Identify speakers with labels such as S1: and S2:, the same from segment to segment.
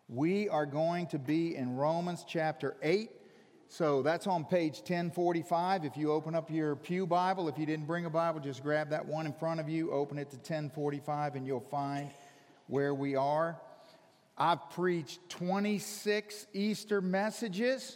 S1: We are going to be in Romans chapter 8. So that's on page 1045. If you open up your pew Bible, if you didn't bring a Bible, just grab that one in front of you, open it to 1045, and you'll find where we are. I've preached 26 Easter messages,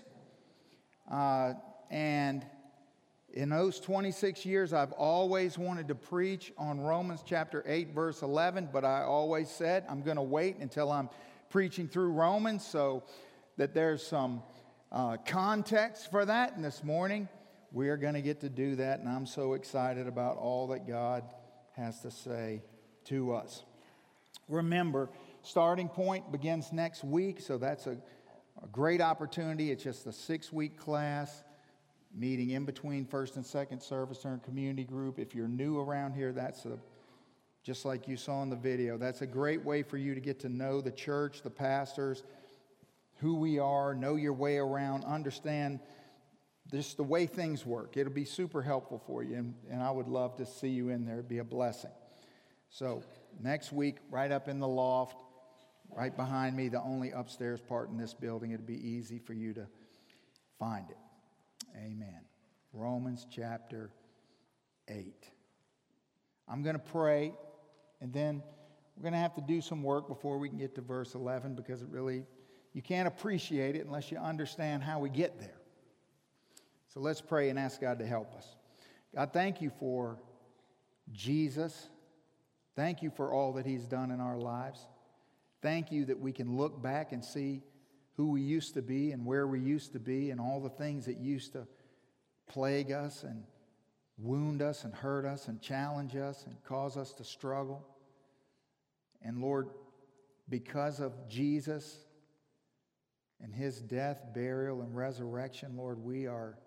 S1: and in those 26 years, I've always wanted to preach on Romans chapter 8, verse 11, but I always said I'm going to wait until I'm preaching through Romans so that there's some context for that. And this morning, we're going to get to do that, and I'm so excited about all that God has to say to us. Remember, starting point begins next week, so that's a great opportunity. It's just a 6-week class, meeting in between first and second service during community group. If you're new around here, just like you saw in the video, that's a great way for you to get to know the church, the pastors, who we are, know your way around, understand just the way things work. It'll be super helpful for you, and I would love to see you in there. It'd be a blessing. So next week, right up in the loft, right behind me, the only upstairs part in this building, it'll be easy for you to find it. Amen. Romans chapter 8. I'm going to pray, and then we're going to have to do some work before we can get to verse 11, because you can't appreciate it unless you understand how we get there. So let's pray and ask God to help us. God, thank you for Jesus. Thank you for all that he's done in our lives. Thank you that we can look back and see who we used to be and where we used to be and all the things that used to plague us and wound us and hurt us and challenge us and cause us to struggle. And Lord, because of Jesus and his death, burial, and resurrection, Lord, we are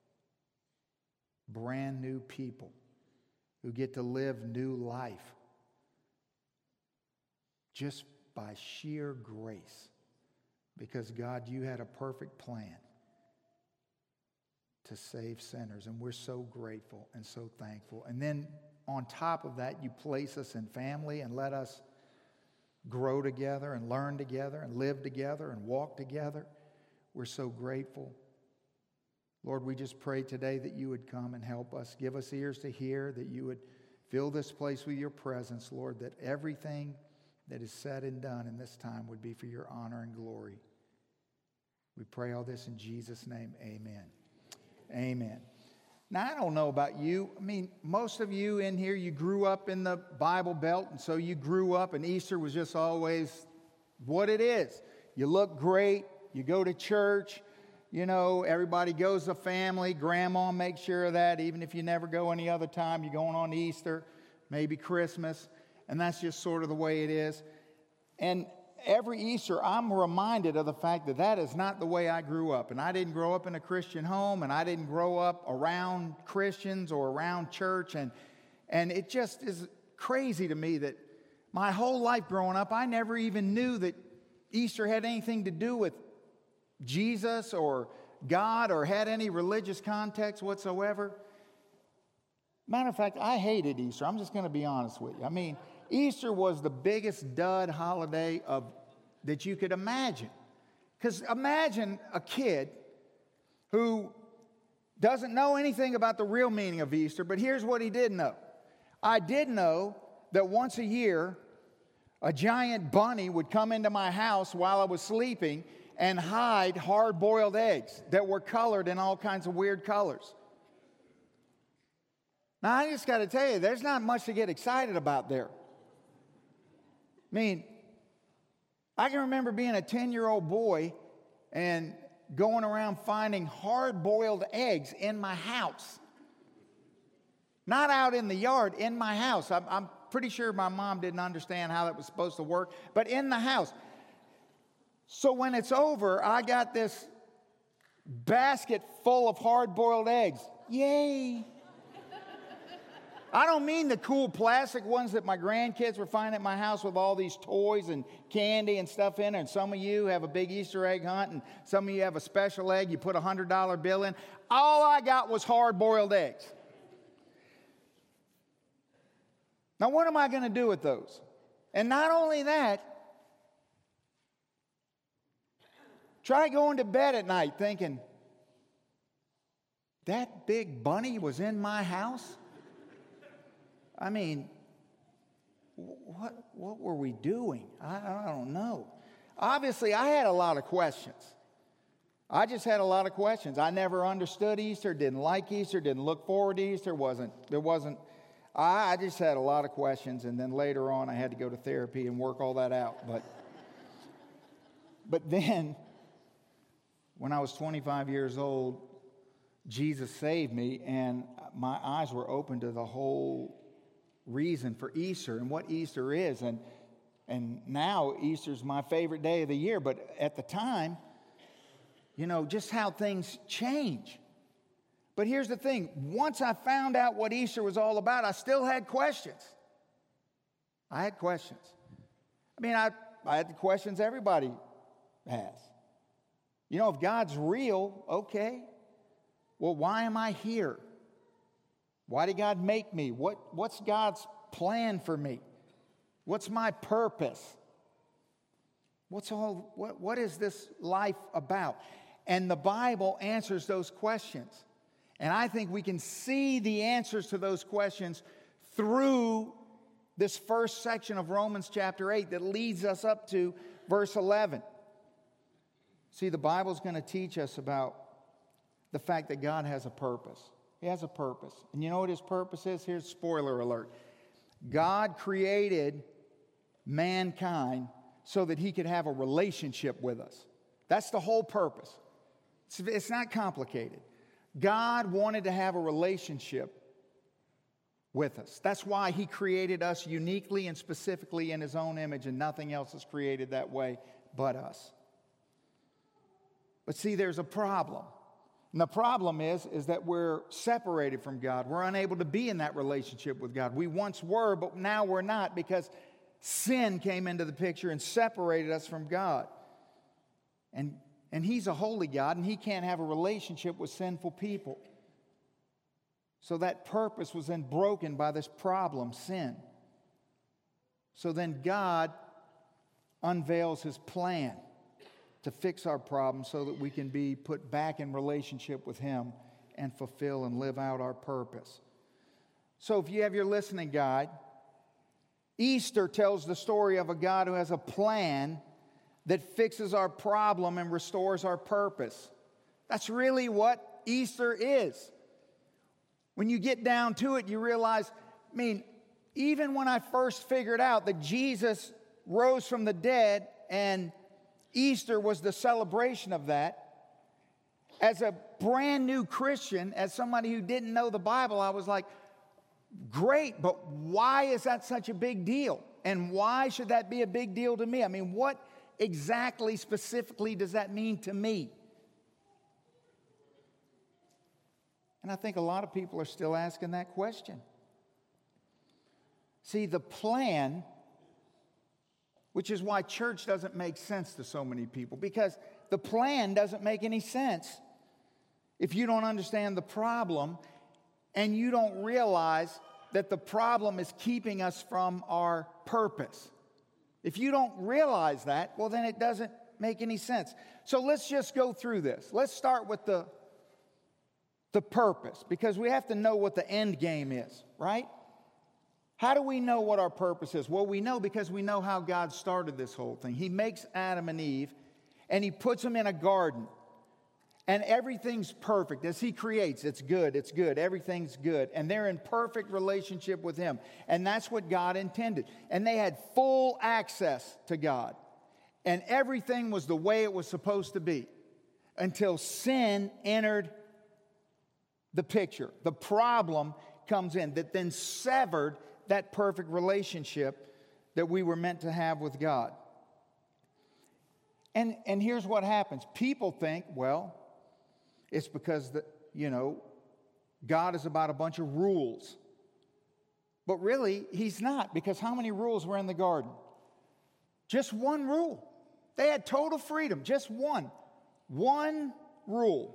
S1: brand new people who get to live new life just by sheer grace. Because, God, you had a perfect plan to save sinners, and we're so grateful and so thankful. And then on top of that, you place us in family and let us grow together and learn together and live together and walk together. We're so grateful. Lord, we just pray today that you would come and help us. Give us ears to hear, that you would fill this place with your presence, Lord, that everything that is said and done in this time would be for your honor and glory. We pray all this in Jesus' name. Amen. Amen. Now, I don't know about you. I mean, most of you in here, you grew up in the Bible Belt, and so you grew up, and Easter was just always what it is. You look great. You go to church. You know, everybody goes to family. Grandma makes sure of that. Even if you never go any other time, you're going on Easter, maybe Christmas. And that's just sort of the way it is. And every Easter, I'm reminded of the fact that that is not the way I grew up. And I didn't grow up in a Christian home, and I didn't grow up around Christians or around church. And it just is crazy to me that my whole life growing up, I never even knew that Easter had anything to do with Jesus or God or had any religious context whatsoever. Matter of fact, I hated Easter. I'm just going to be honest with you. I mean, Easter was the biggest dud holiday that you could imagine. Because imagine a kid who doesn't know anything about the real meaning of Easter, but here's what he did know. I did know that once a year, a giant bunny would come into my house while I was sleeping and hide hard-boiled eggs that were colored in all kinds of weird colors. Now, I just got to tell you, there's not much to get excited about there. I mean, I can remember being a 10-year-old boy and going around finding hard-boiled eggs in my house. Not out in the yard, in my house. I'm pretty sure my mom didn't understand how that was supposed to work, but in the house. So when it's over, I got this basket full of hard-boiled eggs. Yay! I don't mean the cool plastic ones that my grandkids were finding at my house with all these toys and candy and stuff in it. And some of you have a big Easter egg hunt, and some of you have a special egg. You put a $100 bill in. All I got was hard-boiled eggs. Now, what am I going to do with those? And not only that, Try going to bed at night thinking, that big bunny was in my house? I mean, what were we doing? I don't know. Obviously, I had a lot of questions. I just had a lot of questions. I never understood Easter, didn't like Easter, didn't look forward to Easter. I just had a lot of questions, and then later on I had to go to therapy and work all that out. But then, when I was 25 years old, Jesus saved me, and my eyes were open to the whole reason for Easter and what Easter is. And now Easter's my favorite day of the year, but at the time, just how things change. But here's the thing. Once I found out what Easter was all about, I still had questions. I had questions. I mean, I had the questions everybody has. If God's real, okay. Well, why am I here? Why did God make me? What's God's plan for me? What's my purpose? What is this life about? And the Bible answers those questions. And I think we can see the answers to those questions through this first section of Romans chapter 8 that leads us up to verse 11. See, the Bible's going to teach us about the fact that God has a purpose. He has a purpose. And you know what his purpose is? Here's spoiler alert. God created mankind so that he could have a relationship with us. That's the whole purpose. It's not complicated. God wanted to have a relationship with us. That's why he created us uniquely and specifically in his own image, and nothing else is created that way but us. But see, there's a problem. And the problem is that we're separated from God. We're unable to be in that relationship with God. We once were, but now we're not, because sin came into the picture and separated us from God. And he's a holy God, and he can't have a relationship with sinful people. So that purpose was then broken by this problem, sin. So then God unveils his plan to fix our problem so that we can be put back in relationship with him and fulfill and live out our purpose. So if you have your listening guide, Easter tells the story of a God who has a plan that fixes our problem and restores our purpose. That's really what Easter is. When you get down to it, you realize, even when I first figured out that Jesus rose from the dead and Easter was the celebration of that, as a brand new Christian, as somebody who didn't know the Bible, I was like, great, but why is that such a big deal? And why should that be a big deal to me? What exactly, specifically does that mean to me? And I think a lot of people are still asking that question. See, the plan, which is why church doesn't make sense to so many people, because the plan doesn't make any sense if you don't understand the problem and you don't realize that the problem is keeping us from our purpose. If you don't realize that, well, then it doesn't make any sense. So let's just go through this. Let's start with the purpose, because we have to know what the end game is, right? How do we know what our purpose is? Well, we know because we know how God started this whole thing. He makes Adam and Eve, and he puts them in a garden. And everything's perfect. As he creates, it's good, everything's good. And they're in perfect relationship with him. And that's what God intended. And they had full access to God. And everything was the way it was supposed to be until sin entered the picture. The problem comes in that then severed that perfect relationship that we were meant to have with God. And here's what happens. People think, well, it's because God is about a bunch of rules. But really, he's not, because how many rules were in the garden? Just one rule. They had total freedom, just one. One rule.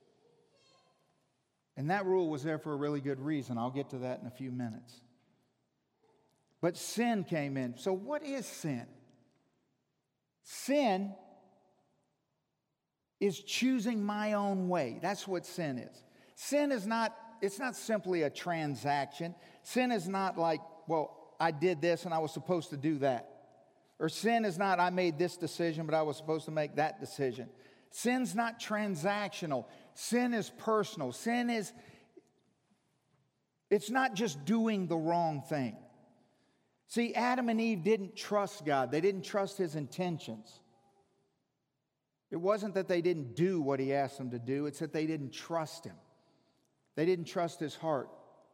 S1: And that rule was there for a really good reason. I'll get to that in a few minutes. But sin came in. So what is sin? Sin is choosing my own way. That's what sin is. Sin is not, it's not simply a transaction. Sin is not like, well, I did this and I was supposed to do that. Or sin is not, I made this decision, but I was supposed to make that decision. Sin's not transactional. Sin is personal. Sin is, it's not just doing the wrong thing. See, Adam and Eve didn't trust God. They didn't trust His intentions. It wasn't that they didn't do what He asked them to do. It's that they didn't trust Him. They didn't trust His heart.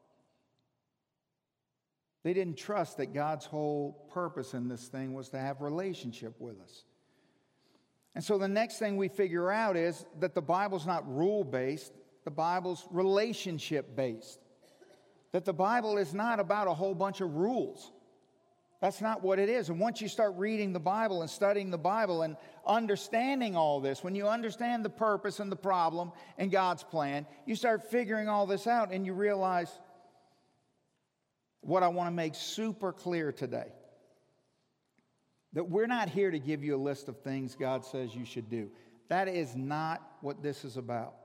S1: They didn't trust that God's whole purpose in this thing was to have relationship with us. And so the next thing we figure out is that the Bible's not rule-based. The Bible's relationship-based. That the Bible is not about a whole bunch of rules. That's not what it is. And once you start reading the Bible and studying the Bible and understanding all this, when you understand the purpose and the problem and God's plan, you start figuring all this out and you realize what I want to make super clear today. That we're not here to give you a list of things God says you should do. That is not what this is about.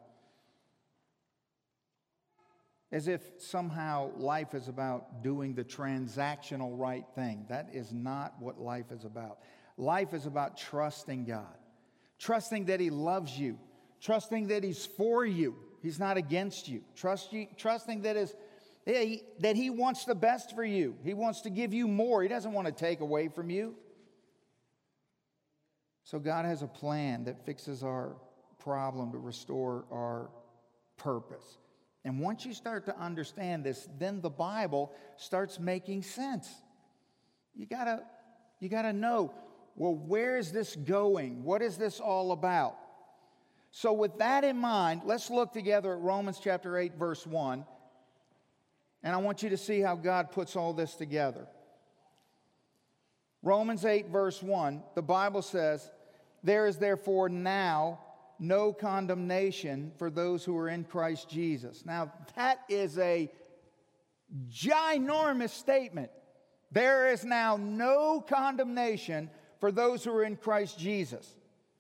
S1: As if somehow life is about doing the transactional right thing. That is not what life is about. Life is about trusting God. Trusting that He loves you. Trusting that He's for you. He's not against you. Trusting that He wants the best for you. He wants to give you more. He doesn't want to take away from you. So God has a plan that fixes our problem to restore our purpose. And once you start to understand this, then the Bible starts making sense. You gotta know, well, where is this going? What is this all about? So with that in mind, let's look together at Romans chapter 8, verse 1. And I want you to see how God puts all this together. Romans 8, verse 1, the Bible says, "There is therefore now no condemnation for those who are in Christ Jesus." Now, that is a ginormous statement. There is now no condemnation for those who are in Christ Jesus.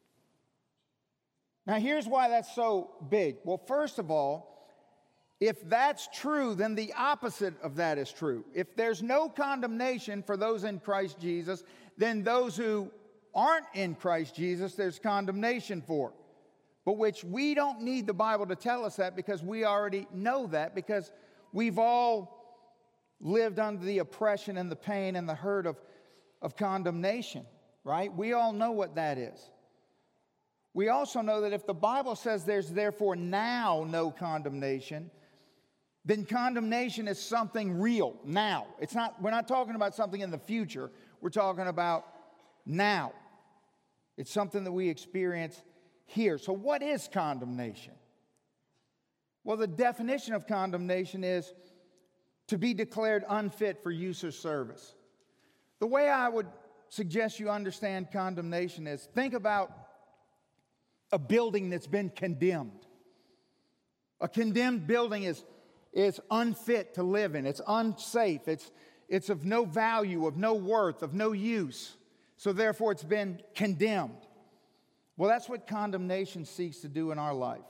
S1: Now, here's why that's so big. Well, first of all, if that's true, then the opposite of that is true. If there's no condemnation for those in Christ Jesus, then those who aren't in Christ Jesus, there's condemnation for. But which we don't need the Bible to tell us that, because we already know that, because we've all lived under the oppression and the pain and the hurt of condemnation, right? We all know what that is. We also know that if the Bible says there's therefore now no condemnation, then condemnation is something real now. We're not talking about something in the future. We're talking about now. It's something that we experience here. So what is condemnation? Well, the definition of condemnation is to be declared unfit for use or service. The way I would suggest you understand condemnation is, think about a building that's been condemned. A condemned building is unfit to live in. It's unsafe. It's of no value, of no worth, of no use. So therefore, it's been condemned. Well, that's what condemnation seeks to do in our life.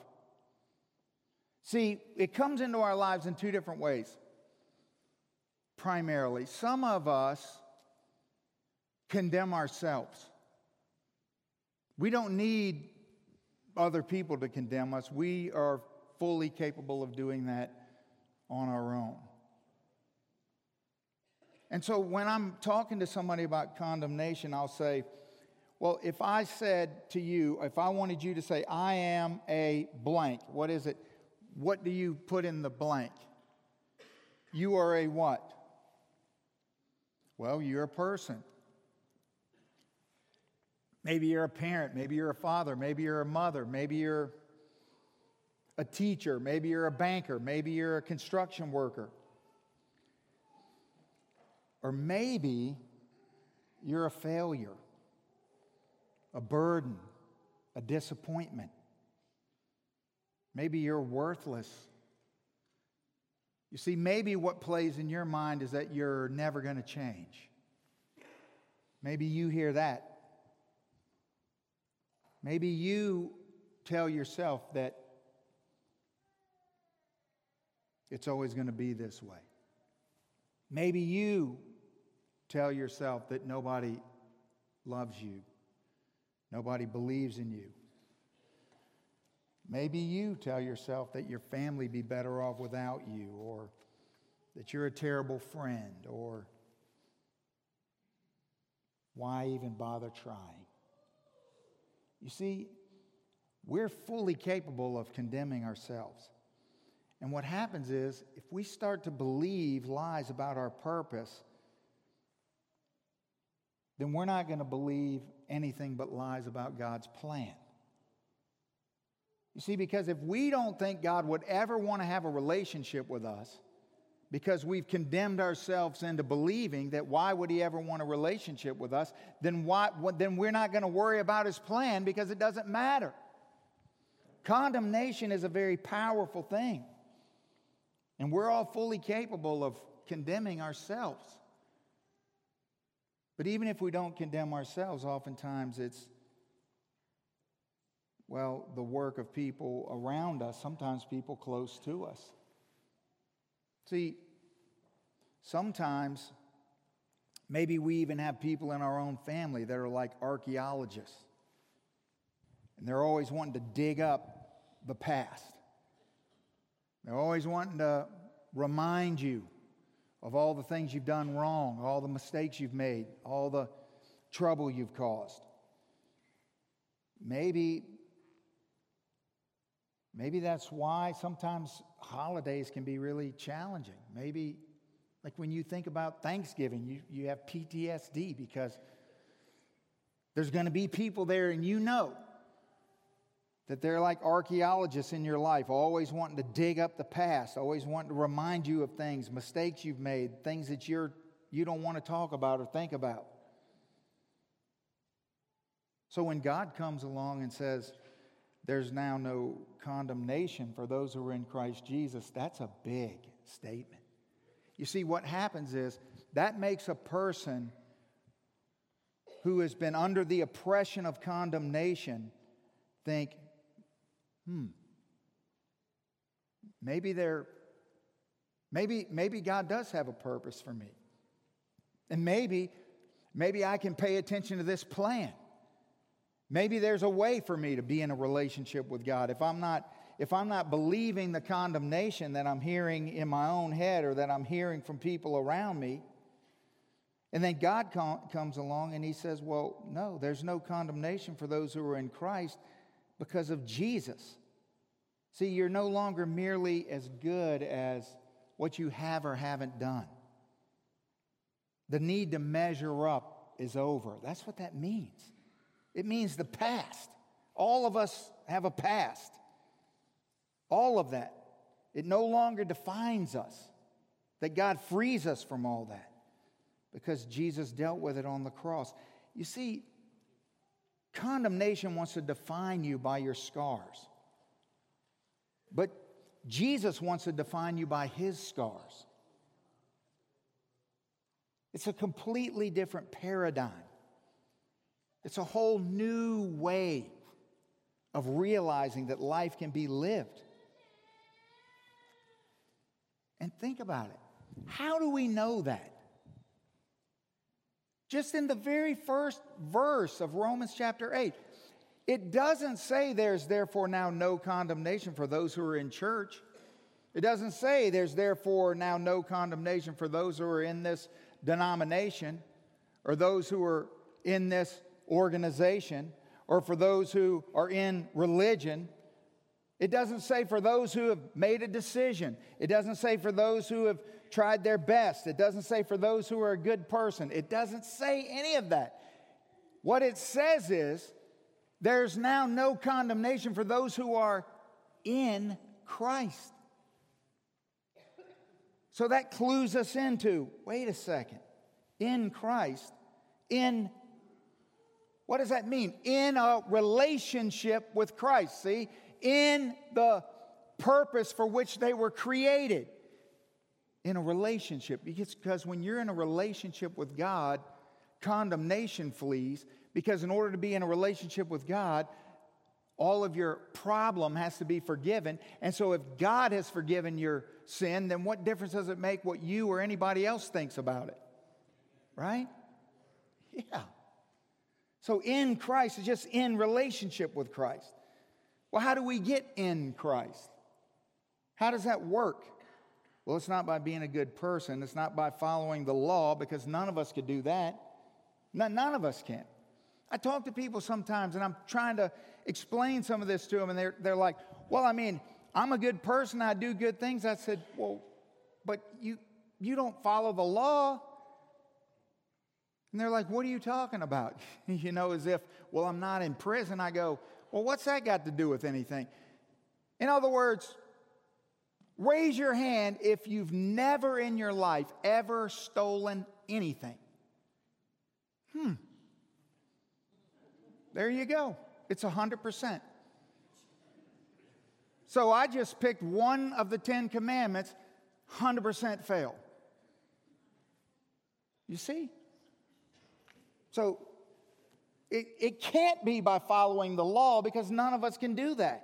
S1: See, it comes into our lives in two different ways. Primarily, some of us condemn ourselves. We don't need other people to condemn us. We are fully capable of doing that on our own. And so when I'm talking to somebody about condemnation, I'll say, well, if I said to you, if I wanted you to say, I am a blank, what is it? What do you put in the blank? You are a what? Well, you're a person. Maybe you're a parent, maybe you're a father, maybe you're a mother, maybe you're a teacher, maybe you're a banker, maybe you're a construction worker. Or maybe you're a failure, a burden, a disappointment. Maybe you're worthless. You see, maybe what plays in your mind is that you're never going to change. Maybe you hear that. Maybe you tell yourself that it's always going to be this way. Maybe you tell yourself that nobody loves you. Nobody believes in you. Maybe you tell yourself that your family be better off without you, or that you're a terrible friend, or why even bother trying? You see, we're fully capable of condemning ourselves. And what happens is, if we start to believe lies about our purpose, then we're not going to believe anything but lies about God's plan. You see, because if we don't think God would ever want to have a relationship with us, because we've condemned ourselves into believing that why would He ever want a relationship with us, then we're not going to worry about His plan, because it doesn't matter. Condemnation is a very powerful thing. And we're all fully capable of condemning ourselves. But even if we don't condemn ourselves, oftentimes it's, the work of people around us, sometimes people close to us. See, sometimes maybe we even have people in our own family that are like archaeologists. And they're always wanting to dig up the past. They're always wanting to remind you of all the things you've done wrong, all the mistakes you've made, all the trouble you've caused. Maybe that's why sometimes holidays can be really challenging. Maybe, like when you think about Thanksgiving, you have PTSD because there's going to be people there, and you know that they're like archaeologists in your life, always wanting to dig up the past, always wanting to remind you of things, mistakes you've made, things that you don't want to talk about or think about. So when God comes along and says, there's now no condemnation for those who are in Christ Jesus, that's a big statement. You see, what happens is that makes a person who has been under the oppression of condemnation think, maybe God does have a purpose for me. And maybe I can pay attention to this plan. Maybe there's a way for me to be in a relationship with God. If I'm not believing the condemnation that I'm hearing in my own head or that I'm hearing from people around me, and then God comes along and He says, well, no, there's no condemnation for those who are in Christ because of Jesus. See, you're no longer merely as good as what you have or haven't done. The need to measure up is over. That's what that means. It means the past. All of us have a past. All of that. It no longer defines us. That God frees us from all that because Jesus dealt with it on the cross. You see, condemnation wants to define you by your scars. But Jesus wants to define you by His scars. It's a completely different paradigm. It's a whole new way of realizing that life can be lived. And think about it. How do we know that? Just in the very first verse of Romans chapter 8. It doesn't say there's therefore now no condemnation for those who are in church. It doesn't say there's therefore now no condemnation for those who are in this denomination or those who are in this organization or for those who are in religion. It doesn't say for those who have made a decision. It doesn't say for those who have tried their best. It doesn't say for those who are a good person. It doesn't say any of that. What it says is there's now no condemnation for those who are in Christ. So that clues us into, wait a second, in Christ, what does that mean? In a relationship with Christ, see? In the purpose for which they were created. In a relationship. Because when you're in a relationship with God, condemnation flees. Because in order to be in a relationship with God, All of your problem has to be forgiven. And so if God has forgiven your sin, then what difference does it make what you or anybody else thinks about it? Right? Yeah. So in Christ is just in relationship with Christ. Well, how do we get in Christ? How does that work? Well, it's not by being a good person. It's not by following the law, because none of us could do that. None of us can. I talk to people sometimes, and I'm trying to explain some of this to them, and they're like, well, I mean, I'm a good person. I do good things. I said, well, but you don't follow the law. And they're like, what are you talking about? As if, well, I'm not in prison. I go, well, what's that got to do with anything? In other words, raise your hand if you've never in your life ever stolen anything. There you go. It's 100%. So I just picked one of the 10 commandments, 100% fail. You see? So it can't be by following the law, because none of us can do that.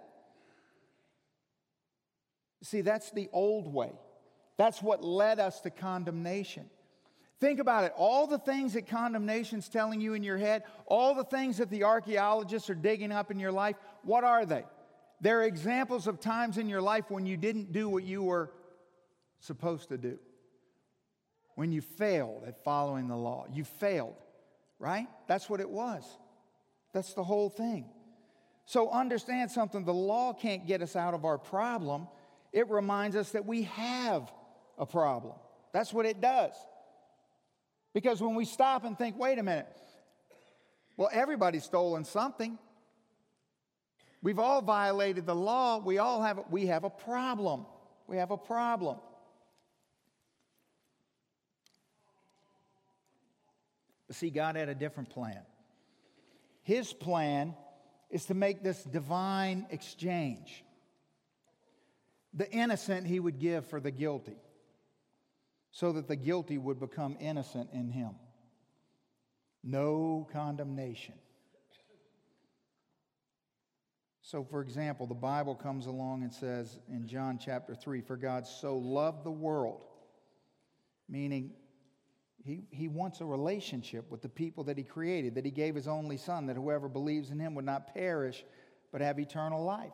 S1: See, that's the old way. That's what led us to condemnation. Think about it. All the things that condemnation's telling you in your head, all the things that the archaeologists are digging up in your life, what are they? They're examples of times in your life when you didn't do what you were supposed to do. When you failed at following the law. You failed, right? That's what it was. That's the whole thing. So understand something. The law can't get us out of our problem. It reminds us that we have a problem. That's what it does. Because when we stop and think, wait a minute, well, everybody's stolen something. We've all violated the law. We have a problem. We have a problem. But see, God had a different plan. His plan is to make this divine exchange. The innocent He would give for the guilty, so that the guilty would become innocent in Him. No condemnation. So, for example, the Bible comes along and says in John chapter 3, for God so loved the world, meaning He wants a relationship with the people that He created, that He gave His only Son, that whoever believes in Him would not perish, but have eternal life.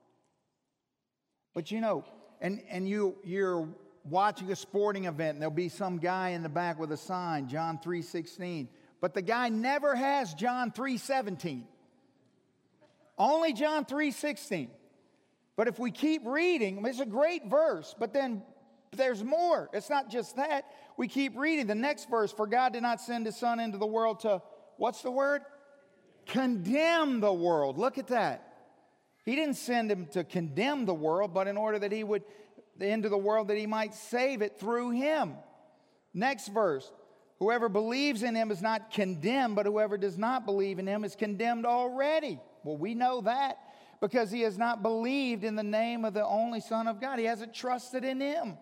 S1: But you're watching a sporting event, and there'll be some guy in the back with a sign, John 3:16. But the guy never has John 3:17. Only John 3:16. But if we keep reading, it's a great verse, but then there's more. It's not just that. We keep reading the next verse. For God did not send His Son into the world to, what's the word? Condemn the world. Look at that. He didn't send Him to condemn the world, but in order that He would into the world, that He might save it through Him. Next verse. Whoever believes in Him is not condemned, but whoever does not believe in Him is condemned already. Well, we know that because he has not believed in the name of the only Son of God. He hasn't trusted in Him.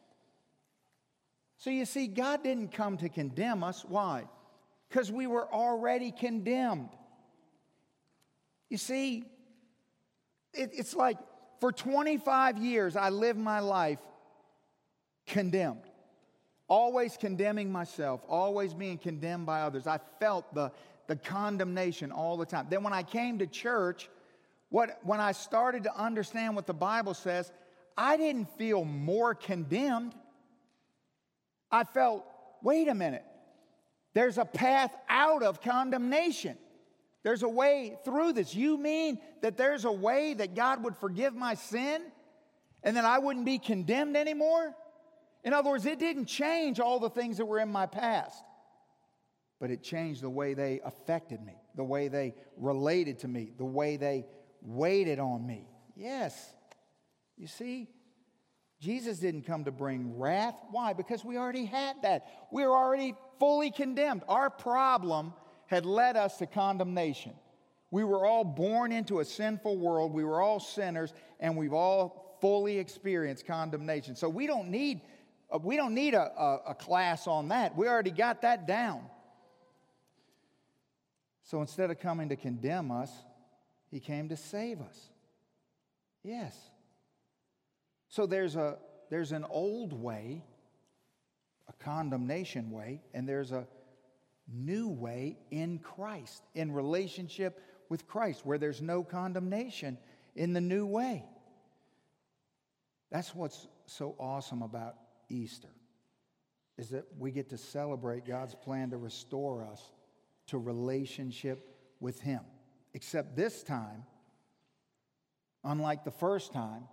S1: So you see, God didn't come to condemn us. Why? Because we were already condemned. You see, it's like for 25 years I lived my life condemned. Always condemning myself, always being condemned by others. I felt the condemnation all the time. Then when I came to church, when I started to understand what the Bible says, I didn't feel more condemned. I felt, wait a minute, there's a path out of condemnation. There's a way through this. You mean that there's a way that God would forgive my sin and that I wouldn't be condemned anymore? In other words, it didn't change all the things that were in my past, but it changed the way they affected me, the way they related to me, the way they waited on me. Yes. You see, Jesus didn't come to bring wrath. Why? Because we already had that. We were already fully condemned. Our problem had led us to condemnation. We were all born into a sinful world. We were all sinners, and we've all fully experienced condemnation. So we don't need a class on that. We already got that down. So instead of coming to condemn us, He came to save us. Yes. So there's an old way, a condemnation way, and there's a new way in Christ, in relationship with Christ, where there's no condemnation in the new way. That's what's so awesome about Easter, is that we get to celebrate God's plan to restore us to relationship with Him. Except this time, unlike the first time,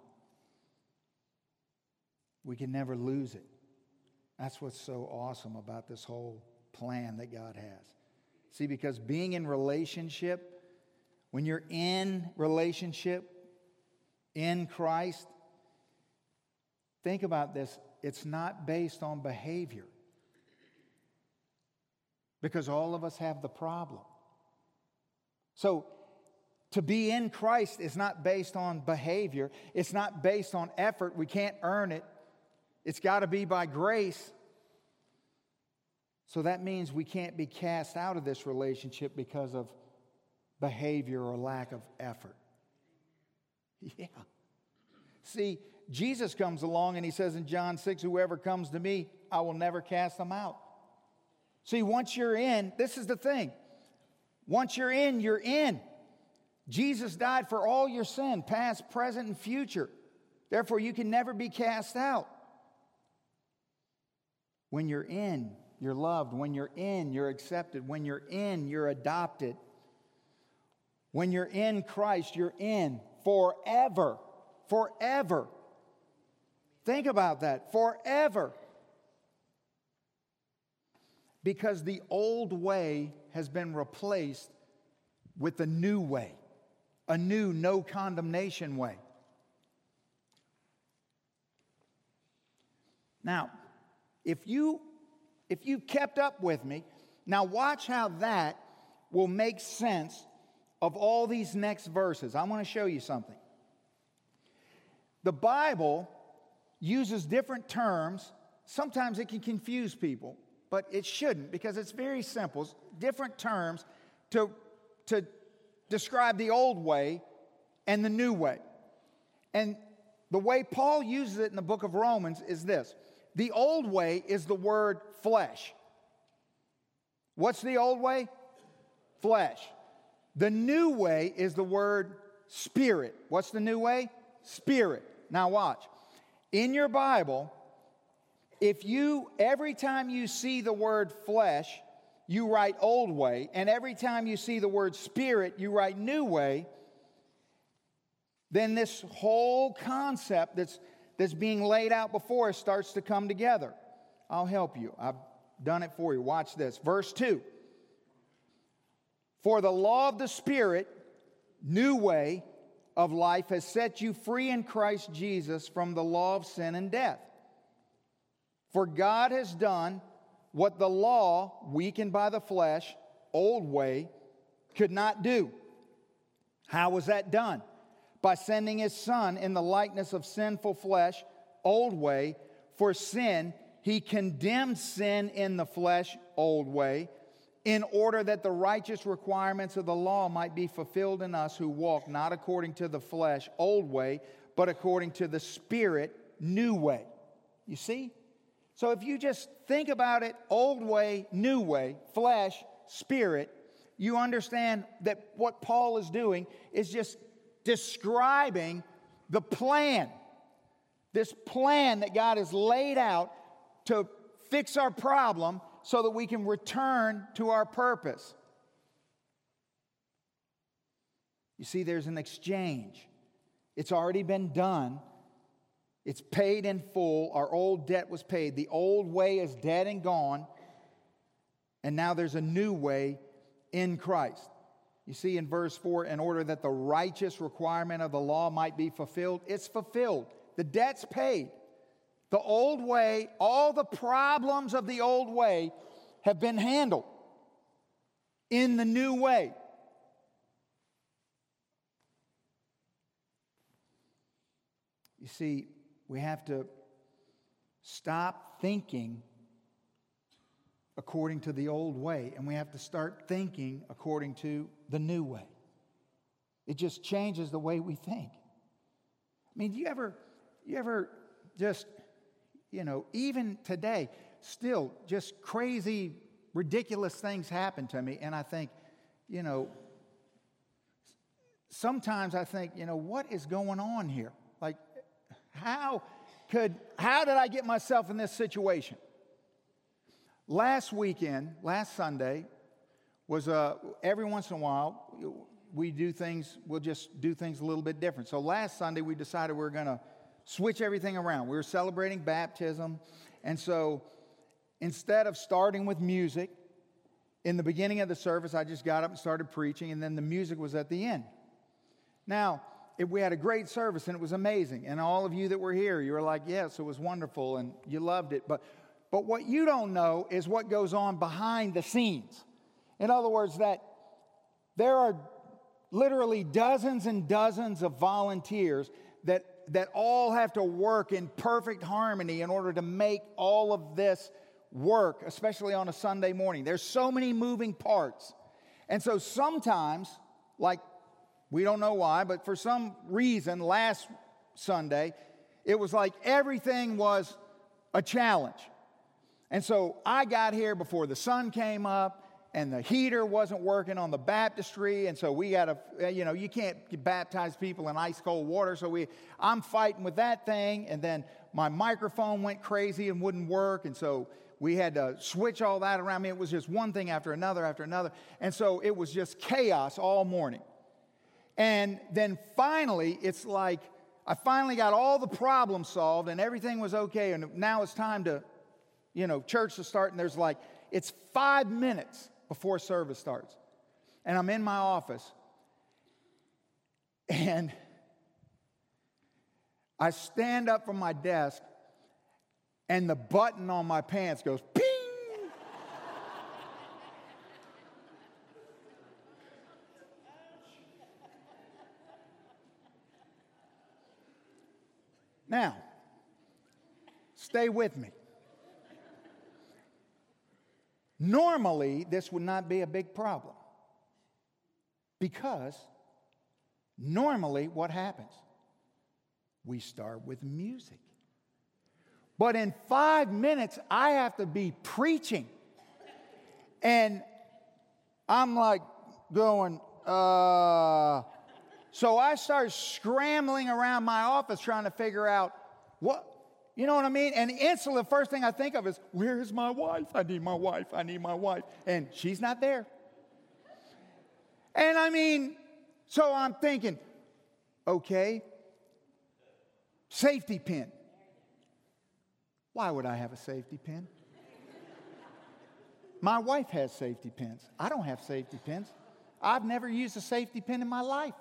S1: we can never lose it. That's what's so awesome about this whole plan that God has. See, because being in relationship, when you're in relationship in Christ, think about this. It's not based on behavior. Because all of us have the problem. So, to be in Christ is not based on behavior. It's not based on effort. We can't earn it. It's got to be by grace. So that means we can't be cast out of this relationship because of behavior or lack of effort. Yeah. See, Jesus comes along and He says in John 6, whoever comes to me, I will never cast them out. See, once you're in, this is the thing. Once you're in, you're in. Jesus died for all your sin, past, present, and future. Therefore, you can never be cast out. When you're in, you're loved. When you're in, you're accepted. When you're in, you're adopted. When you're in Christ, you're in forever. Forever. Think about that. Forever. Because the old way has been replaced with a new way. A new, no condemnation way. Now, if you kept up with me, now watch how that will make sense of all these next verses. I want to show you something. The Bible uses different terms. Sometimes it can confuse people, but it shouldn't, because it's very simple. It's different terms to describe the old way and the new way. And the way Paul uses it in the book of Romans is this. The old way is the word flesh. What's the old way? Flesh. The new way is the word spirit. What's the new way? Spirit. Now watch. In your Bible, every time you see the word flesh, you write old way, and every time you see the word spirit, you write new way, then this whole concept that's being laid out before us starts to come together. I'll help you. I've done it for you. Watch this. Verse 2. For the law of the Spirit, new way of life, has set you free in Christ Jesus from the law of sin and death. For God has done what the law, weakened by the flesh, old way, could not do. How was that done? By sending His Son in the likeness of sinful flesh, old way. For sin, He condemned sin in the flesh, old way, in order that the righteous requirements of the law might be fulfilled in us who walk not according to the flesh, old way, but according to the Spirit, new way. You see? So if you just think about it, old way, new way, flesh, spirit, you understand that what Paul is doing is just describing the plan. This plan that God has laid out to fix our problem so that we can return to our purpose. You see, there's an exchange. It's already been done. It's paid in full. Our old debt was paid. The old way is dead and gone. And now there's a new way in Christ. You see in verse 4, in order that the righteous requirement of the law might be fulfilled, it's fulfilled. The debt's paid. The old way, all the problems of the old way have been handled in the new way. You see, we have to stop thinking according to the old way, and we have to start thinking according to the new way. It just changes the way we think. I mean, do you ever just, even today, still just crazy, ridiculous things happen to me, and I think, sometimes I think, what is going on here? Like, how did I get myself in this situation? Last Sunday, was every once in a while, we'll just do things a little bit different. So last Sunday, we decided we were going to switch everything around. We were celebrating baptism, and so instead of starting with music, in the beginning of the service, I just got up and started preaching, and then the music was at the end. Now, we had a great service, and it was amazing. And all of you that were here, you were like, yes, it was wonderful, and you loved it. But what you don't know is what goes on behind the scenes. In other words, that there are literally dozens and dozens of volunteers that all have to work in perfect harmony in order to make all of this work, especially on a Sunday morning. There's so many moving parts. And so sometimes, like, we don't know why, but for some reason, last Sunday, it was like everything was a challenge. And so I got here before the sun came up, and the heater wasn't working on the baptistry, and so we got to, you can't baptize people in ice cold water, so I'm fighting with that thing, and then my microphone went crazy and wouldn't work, and so we had to switch all that around. I mean, it was just one thing after another, and so it was just chaos all morning. And then finally, it's like I finally got all the problems solved and everything was okay. And now it's time to, church to start. And it's 5 minutes before service starts. And I'm in my office. And I stand up from my desk and the button on my pants goes ping. Now, stay with me. Normally, this would not be a big problem because normally what happens? We start with music. But in 5 minutes, I have to be preaching. And I'm like going, So I started scrambling around my office trying to figure out what, you know what I mean? And instantly, the first thing I think of is, where is my wife? I need my wife. And she's not there. And so I'm thinking, okay, safety pin. Why would I have a safety pin? My wife has safety pins. I don't have safety pins. I've never used a safety pin in my life.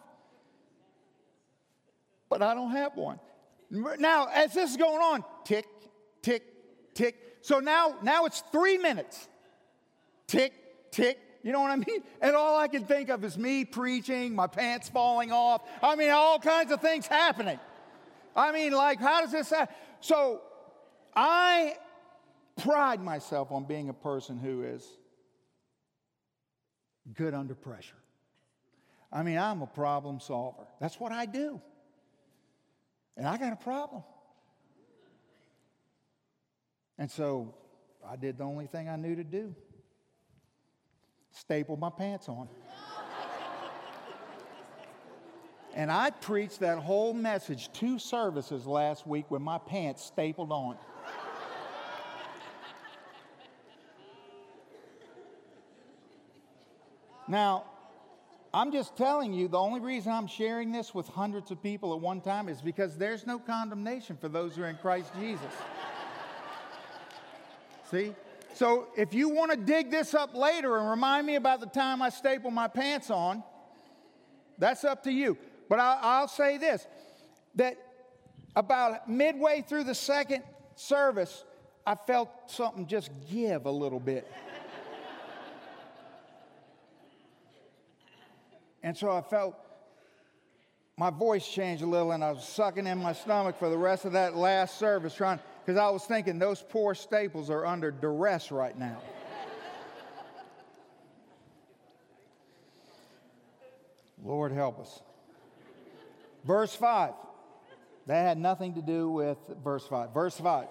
S1: But I don't have one. Now, as this is going on, tick, tick, tick. So now it's 3 minutes. Tick, tick. You know what I mean? And all I can think of is me preaching, my pants falling off. All kinds of things happening. How does this happen? So I pride myself on being a person who is good under pressure. I'm a problem solver. That's what I do. And I got a problem. And so I did the only thing I knew to do. Staple my pants on. And I preached that whole message 2 services last week with my pants stapled on. Now, I'm just telling you, the only reason I'm sharing this with hundreds of people at one time is because there's no condemnation for those who are in Christ Jesus. See? So if you want to dig this up later and remind me about the time I stapled my pants on, that's up to you. But I'll say this, that about midway through the second service, I felt something just give a little bit. And so I felt my voice change a little, and I was sucking in my stomach for the rest of that last service, because I was thinking those poor staples are under duress right now. Lord help us. Verse 5. That had nothing to do with verse 5. Verse 5.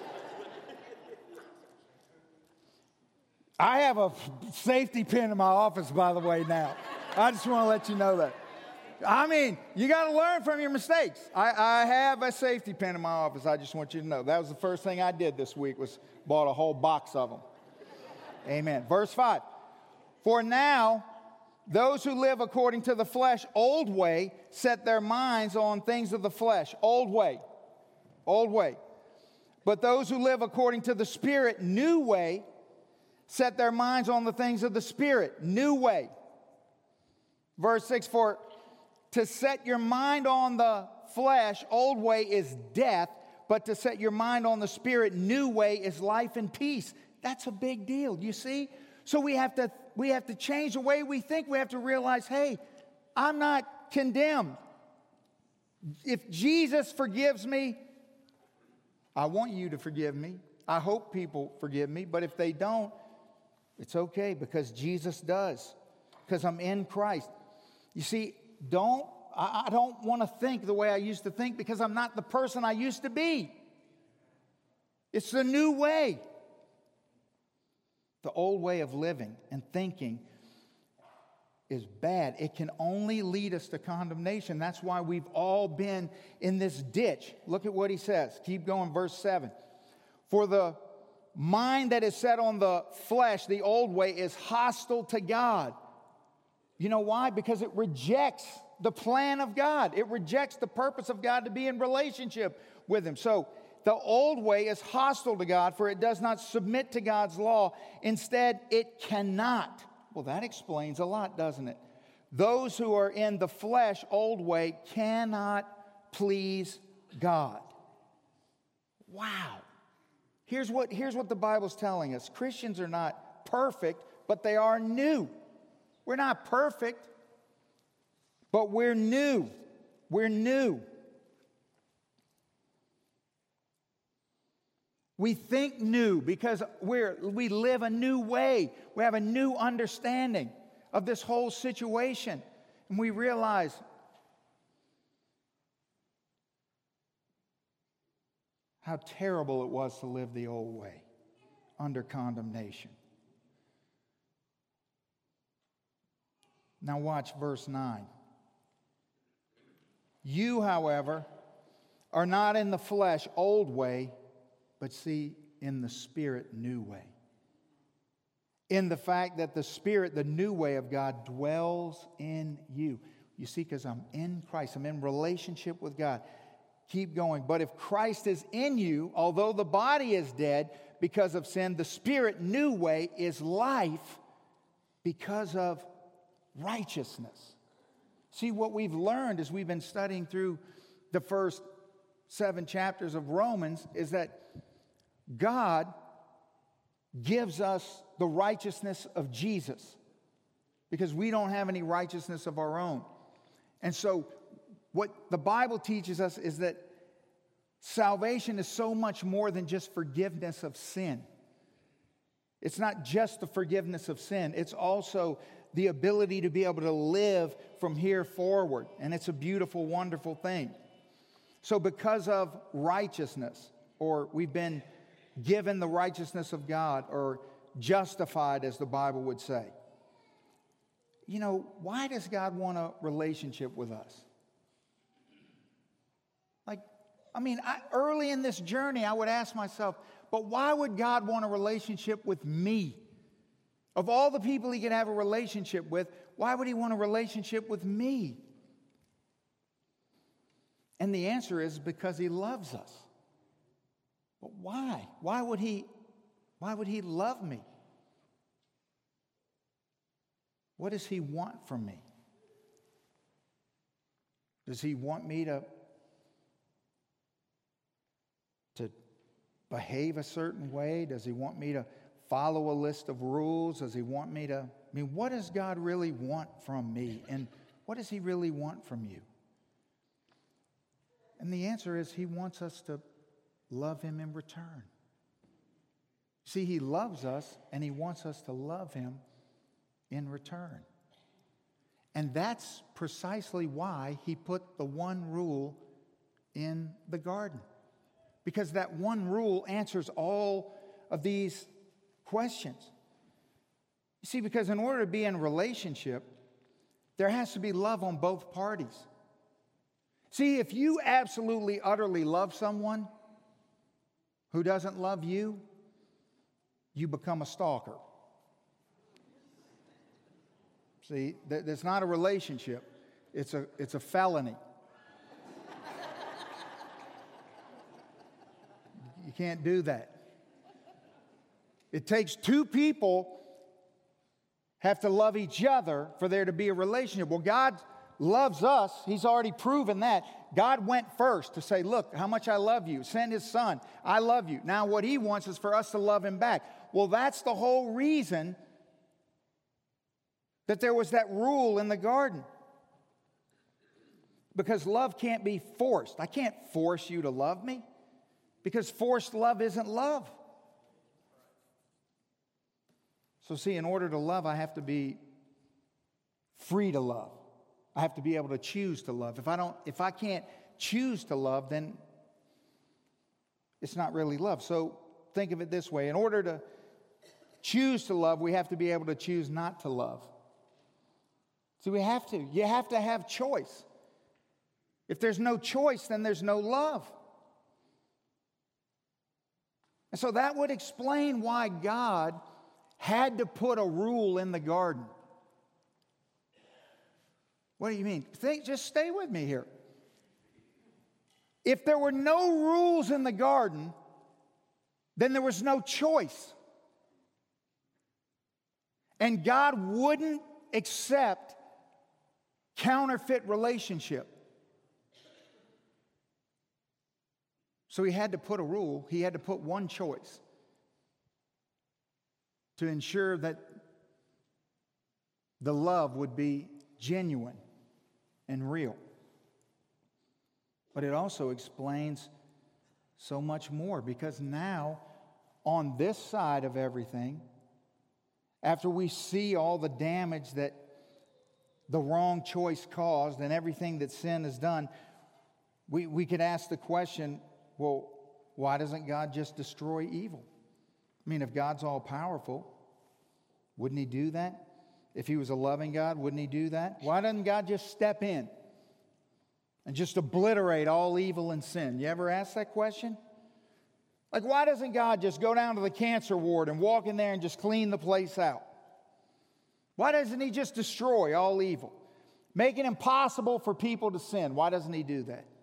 S1: I have a safety pin in my office, by the way, now. I just want to let you know that. I mean, you got to learn from your mistakes. I have a safety pin in my office. I just want you to know. That was the first thing I did this week, was bought a whole box of them. Amen. Verse 5. For now, those who live according to the flesh, old way, set their minds on things of the flesh. Old way. Old way. But those who live according to the Spirit, new way, set their minds on the things of the Spirit. New way. Verse 6, for to set your mind on the flesh, old way, is death, but to set your mind on the Spirit, new way, is life and peace. That's a big deal, you see? So we have to change the way we think. We have to realize, hey, I'm not condemned. If Jesus forgives me, I want you to forgive me. I hope people forgive me, but if they don't, it's okay, because Jesus does, because I'm in Christ. You see, I don't want to think the way I used to think, because I'm not the person I used to be. It's the new way. The old way of living and thinking is bad. It can only lead us to condemnation. That's why we've all been in this ditch. Look at what he says. Keep going, verse 7. For the mind that is set on the flesh, the old way, is hostile to God. You know why? Because it rejects the plan of God. It rejects the purpose of God to be in relationship with Him. So the old way is hostile to God, for it does not submit to God's law. Instead, it cannot. Well, that explains a lot, doesn't it? Those who are in the flesh, old way, cannot please God. Wow. Here's what the Bible's telling us. Christians are not perfect, but they are new. We're not perfect, but we're new. We're new. We think new because we live a new way. We have a new understanding of this whole situation. And we realize how terrible it was to live the old way under condemnation. Now watch verse 9. You, however, are not in the flesh, old way, but see, in the Spirit, new way. In the fact that the Spirit, the new way of God, dwells in you. You see, because I'm in Christ. I'm in relationship with God. Keep going. But if Christ is in you, although the body is dead because of sin, the Spirit, new way, is life because of righteousness. See, what we've learned as we've been studying through the first 7 chapters of Romans is that God gives us the righteousness of Jesus because we don't have any righteousness of our own. And so what the Bible teaches us is that salvation is so much more than just forgiveness of sin. It's not just the forgiveness of sin. It's also the ability to be able to live from here forward. And it's a beautiful, wonderful thing. So because of righteousness, or we've been given the righteousness of God, or justified, as the Bible would say. You know, why does God want a relationship with us? Early in this journey, I would ask myself, but why would God want a relationship with me? Of all the people He could have a relationship with, why would He want a relationship with me? And the answer is because He loves us. But why? Why would He love me? What does He want from me? Does He want me to behave a certain way? Does He want me to follow a list of rules? Does He want me to... what does God really want from me? And what does He really want from you? And the answer is He wants us to love Him in return. See, He loves us and He wants us to love Him in return. And that's precisely why he put the one rule in the garden. Because that one rule answers all of these questions. You see, because in order to be in a relationship, there has to be love on both parties. See, if you absolutely, utterly love someone who doesn't love you, you become a stalker. See, that's not a relationship. It's a felony. You can't do that. It takes two people have to love each other for there to be a relationship. Well, God loves us. He's already proven that. God went first to say, look, how much I love you. Send his son. I love you. Now what he wants is for us to love him back. Well, that's the whole reason that there was that rule in the garden. Because love can't be forced. I can't force you to love me. Because forced love isn't love. So see, in order to love, I have to be free to love. I have to be able to choose to love. If I can't choose to love, then it's not really love. So think of it this way. In order to choose to love, we have to be able to choose not to love. See, we have to. You have to have choice. If there's no choice, then there's no love. And so that would explain why God had to put a rule in the garden. What do you mean? Just stay with me here. If there were no rules in the garden, then there was no choice. And God wouldn't accept counterfeit relationship. So he had to put a rule. He had to put one choice to ensure that the love would be genuine and real. But it also explains so much more, because now on this side of everything, after we see all the damage that the wrong choice caused and everything that sin has done, we could ask the question, well, why doesn't God just destroy evil? I mean, if God's all powerful, wouldn't he do that? If he was a loving God, wouldn't he do that? Why doesn't God just step in and just obliterate all evil and sin? You ever ask that question? Like, why doesn't God just go down to the cancer ward and walk in there and just clean the place out? Why doesn't he just destroy all evil? Make it impossible for people to sin. Why doesn't he do that?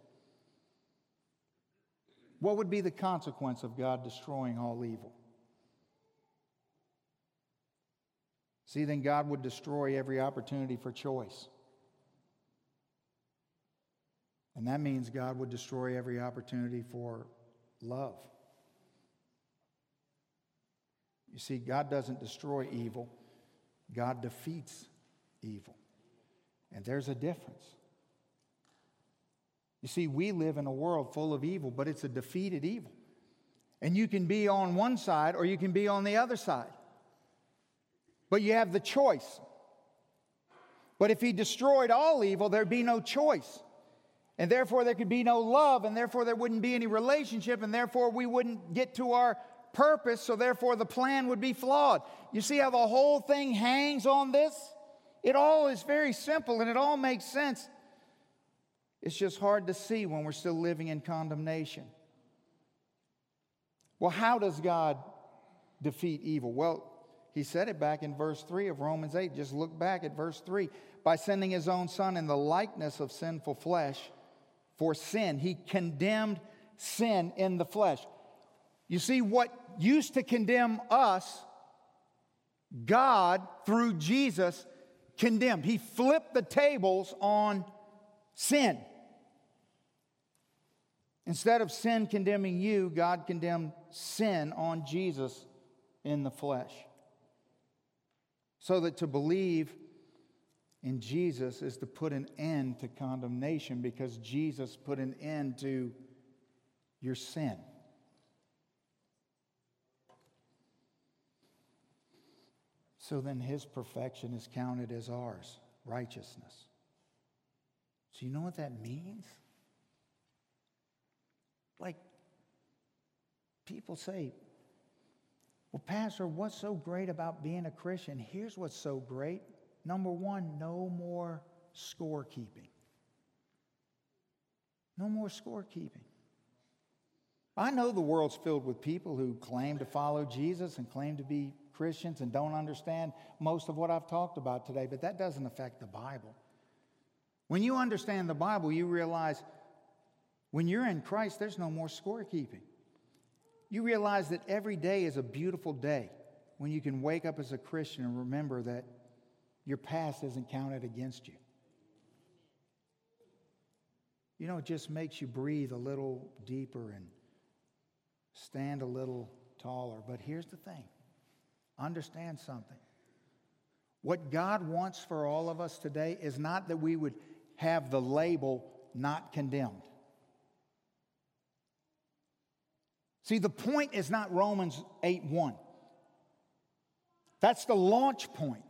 S1: What would be the consequence of God destroying all evil? See, then God would destroy every opportunity for choice. And that means God would destroy every opportunity for love. You see, God doesn't destroy evil. God defeats evil. And there's a difference. You see, we live in a world full of evil, but it's a defeated evil. And you can be on one side or you can be on the other side. But you have the choice. But if he destroyed all evil, there'd be no choice. And therefore there could be no love, and therefore there wouldn't be any relationship, and therefore we wouldn't get to our purpose, so therefore the plan would be flawed. You see how the whole thing hangs on this? It all is very simple and it all makes sense. It's just hard to see when we're still living in condemnation. Well, how does God defeat evil? Well, he said it back in verse 3 of Romans 8. Just look back at verse 3. By sending his own son in the likeness of sinful flesh for sin, he condemned sin in the flesh. You see, what used to condemn us, God, through Jesus, condemned. He flipped the tables on sin. Instead of sin condemning you, God condemned sin on Jesus in the flesh. So that to believe in Jesus is to put an end to condemnation, because Jesus put an end to your sin. So then his perfection is counted as ours. righteousness. So you know what that means? Like, people say, well, Pastor, what's so great about being a Christian? Here's what's so great. Number one, no more scorekeeping. No more scorekeeping. I know the world's filled with people who claim to follow Jesus and claim to be Christians and don't understand most of what I've talked about today, but that doesn't affect the Bible. When you understand the Bible, you realize when you're in Christ, there's no more scorekeeping. You realize that every day is a beautiful day when you can wake up as a Christian and remember that your past isn't counted against you. You know, it just makes you breathe a little deeper and stand a little taller. But here's the thing. Understand something. What God wants for all of us today is not that we would have the label not condemned. See, the point is not Romans 8:1. That's the launch point.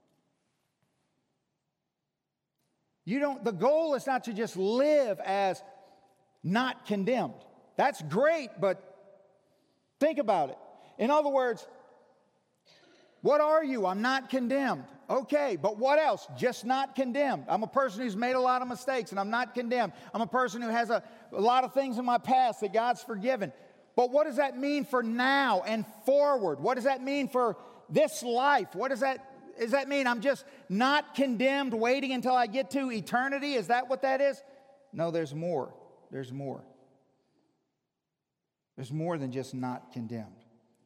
S1: The goal is not to just live as not condemned. That's great, but think about it. In other words, what are you? I'm not condemned. Okay, but what else? Just not condemned. I'm a person who's made a lot of mistakes and I'm not condemned. I'm a person who has a lot of things in my past that God's forgiven. But what does that mean for now and forward? What does that mean for this life? Does that mean I'm just not condemned waiting until I get to eternity? Is that what that is? No, there's more. There's more. There's more than just not condemned.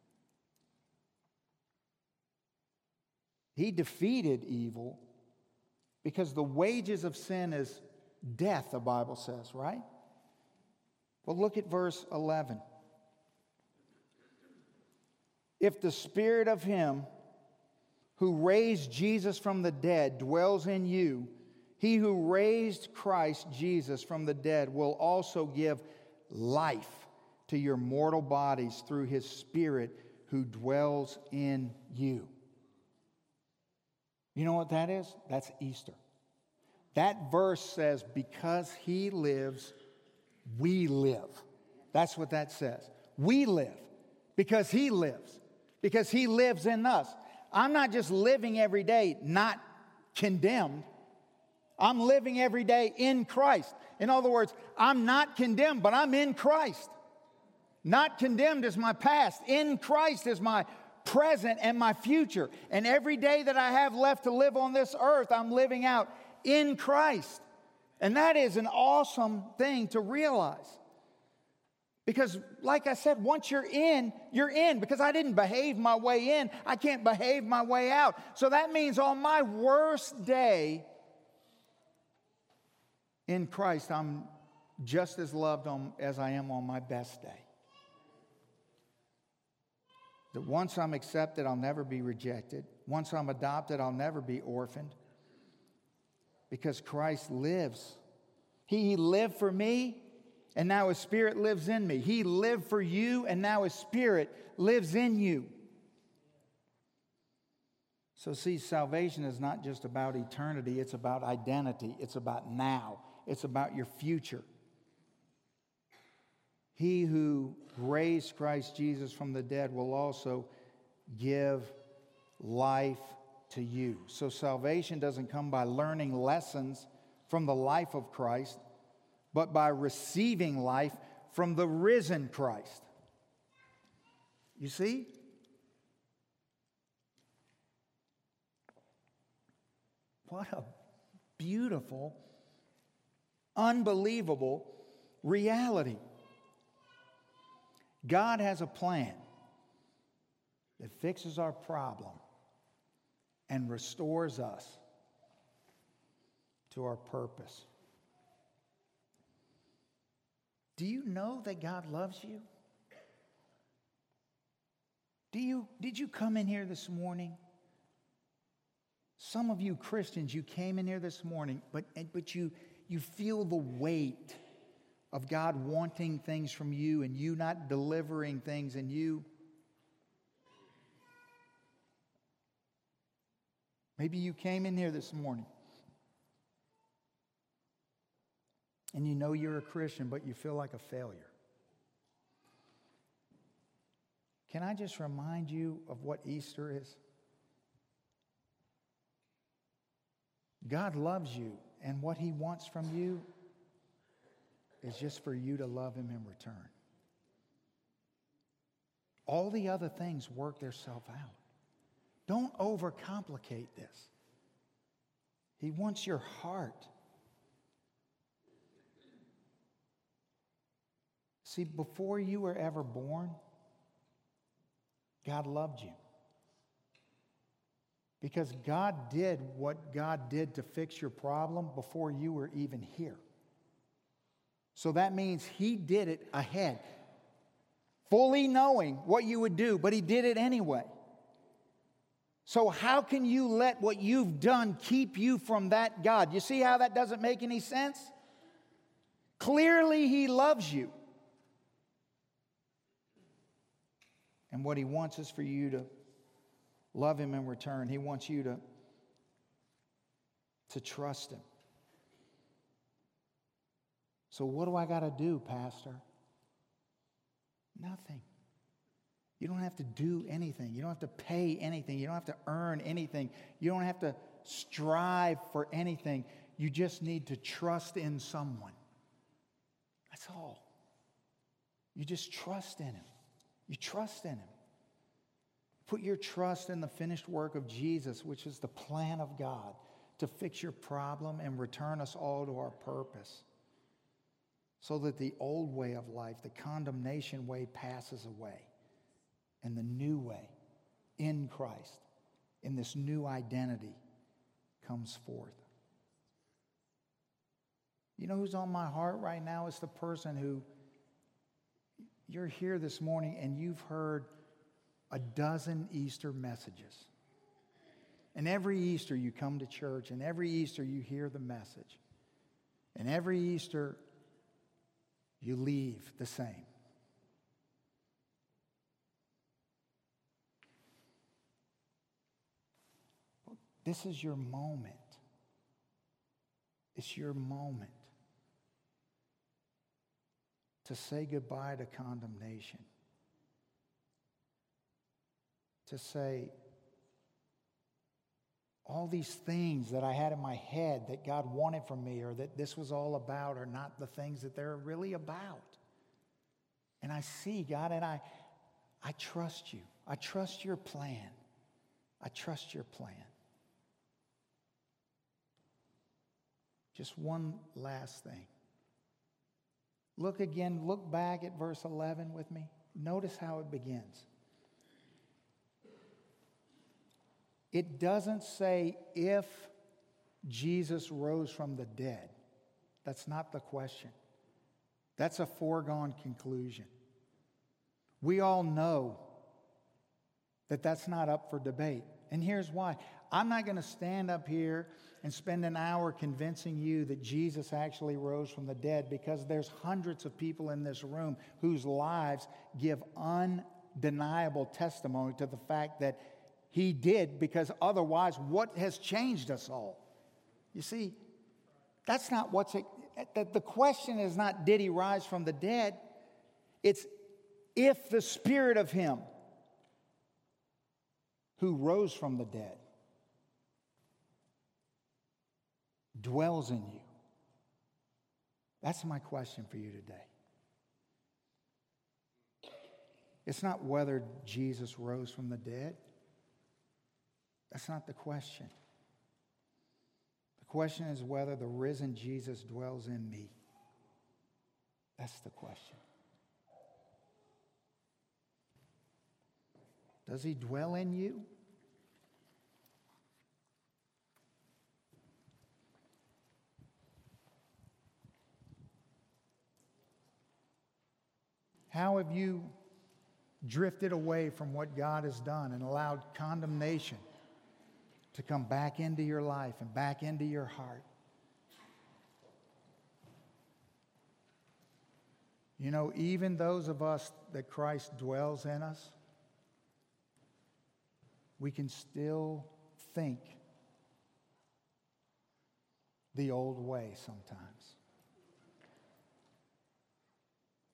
S1: He defeated evil because the wages of sin is death, the Bible says, right? Well, look at verse 11. If the Spirit of Him who raised Jesus from the dead dwells in you, He who raised Christ Jesus from the dead will also give life to your mortal bodies through His Spirit who dwells in you. You know what that is? That's Easter. That verse says, because He lives, we live. That's what that says. We live because He lives. Because He lives in us. I'm not just living every day not condemned. I'm living every day in Christ. In other words, I'm not condemned, but I'm in Christ. Not condemned is my past. In Christ is my present and my future. And every day that I have left to live on this earth, I'm living out in Christ. And that is an awesome thing to realize. Because, like I said, once you're in, you're in. Because I didn't behave my way in, I can't behave my way out. So that means on my worst day in Christ, I'm just as loved as I am on my best day. That once I'm accepted, I'll never be rejected. Once I'm adopted, I'll never be orphaned. Because Christ lives. He lived for me, and now His Spirit lives in me. He lived for you, and now His Spirit lives in you. So see, salvation is not just about eternity. It's about identity. It's about now. It's about your future. He who raised Christ Jesus from the dead will also give life to you. So salvation doesn't come by learning lessons from the life of Christ, but by receiving life from the risen Christ. You see? What a beautiful, unbelievable reality. God has a plan that fixes our problem and restores us to our purpose. Do you know that God loves you? Did you come in here this morning? Some of you Christians, you came in here this morning, but you feel the weight of God wanting things from you and you not delivering things, and maybe you came in here this morning and you know you're a Christian, but you feel like a failure. Can I just remind you of what Easter is? God loves you, and what He wants from you is just for you to love Him in return. All the other things work themselves out. Don't overcomplicate this. He wants your heart. See, before you were ever born, God loved you. Because God did what God did to fix your problem before you were even here. So that means He did it ahead, fully knowing what you would do, but He did it anyway. So how can you let what you've done keep you from that God? You see how that doesn't make any sense? Clearly He loves you. And what He wants is for you to love Him in return. He wants you to trust Him. So what do I got to do, Pastor? Nothing. You don't have to do anything. You don't have to pay anything. You don't have to earn anything. You don't have to strive for anything. You just need to trust in someone. That's all. You just trust in Him. You trust in Him. Put your trust in the finished work of Jesus, which is the plan of God to fix your problem and return us all to our purpose, so that the old way of life, the condemnation way, passes away, and the new way in Christ, in this new identity, comes forth. You know who's on my heart right now? It's the person who, you're here this morning and you've heard a dozen Easter messages. And every Easter you come to church, and every Easter you hear the message. And every Easter you leave the same. This is your moment. It's your moment to say goodbye to condemnation. To say, all these things that I had in my head that God wanted from me, or that this was all about, are not the things that they're really about. And I see, God, and I trust you. I trust your plan. I trust your plan. Just one last thing. Look back at verse 11 with me. Notice how it begins. It doesn't say if Jesus rose from the dead. That's not the question. That's a foregone conclusion. We all know that that's not up for debate. And here's why. I'm not going to stand up here and spend an hour convincing you that Jesus actually rose from the dead, because there's hundreds of people in this room whose lives give undeniable testimony to the fact that He did, because otherwise, what has changed us all? You see, that's not the question is not, did He rise from the dead? It's, if the Spirit of Him who rose from the dead dwells in you. That's my question for you today. It's not whether Jesus rose from the dead. That's not the question. The question is whether the risen Jesus dwells in me. That's the question. Does He dwell in you? How have you drifted away from what God has done and allowed condemnation to come back into your life and back into your heart? You know, even those of us that Christ dwells in us, we can still think the old way sometimes.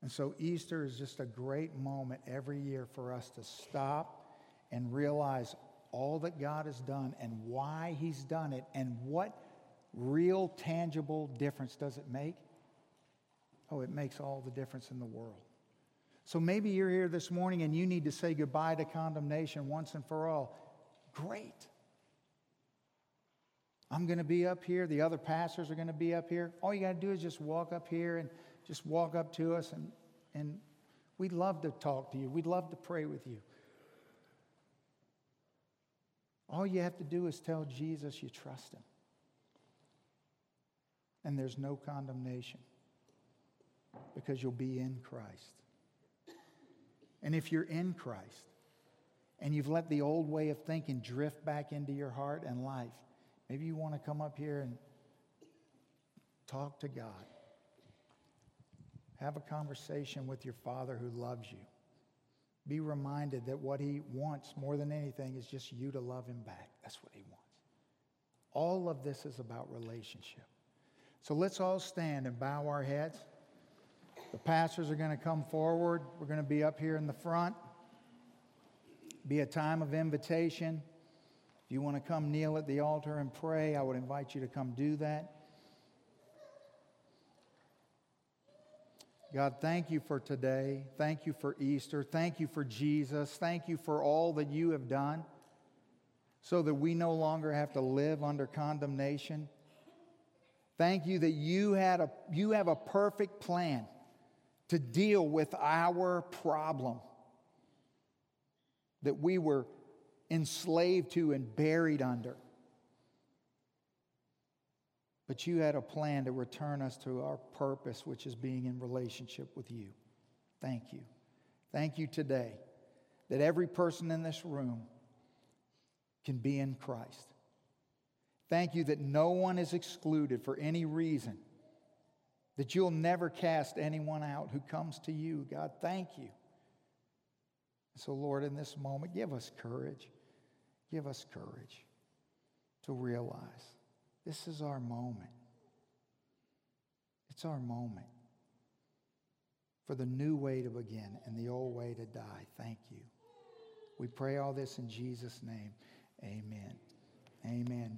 S1: And so Easter is just a great moment every year for us to stop and realize all that God has done and why He's done it and what real tangible difference does it make? Oh, it makes all the difference in the world. So maybe you're here this morning and you need to say goodbye to condemnation once and for all. Great. I'm going to be up here. The other pastors are going to be up here. All you got to do is just walk up here and just walk up to us, and we'd love to talk to you. We'd love to pray with you. All you have to do is tell Jesus you trust Him. And there's no condemnation because you'll be in Christ. And if you're in Christ and you've let the old way of thinking drift back into your heart and life, maybe you want to come up here and talk to God. Have a conversation with your Father who loves you. Be reminded that what He wants more than anything is just you to love Him back. That's what He wants. All of this is about relationship. So let's all stand and bow our heads. The pastors are going to come forward. We're going to be up here in the front. Be a time of invitation. If you want to come kneel at the altar and pray, I would invite you to come do that. God, thank you for today. Thank you for Easter. Thank you for Jesus. Thank you for all that you have done so that we no longer have to live under condemnation. Thank you that you have a perfect plan to deal with our problem that we were enslaved to and buried under. But you had a plan to return us to our purpose, which is being in relationship with you. Thank you. Thank you today that every person in this room can be in Christ. Thank you that no one is excluded for any reason, that you'll never cast anyone out who comes to you. God, thank you. So, Lord, in this moment, give us courage. Give us courage to realize this is our moment. It's our moment for the new way to begin and the old way to die. Thank you. We pray all this in Jesus' name. Amen. Amen.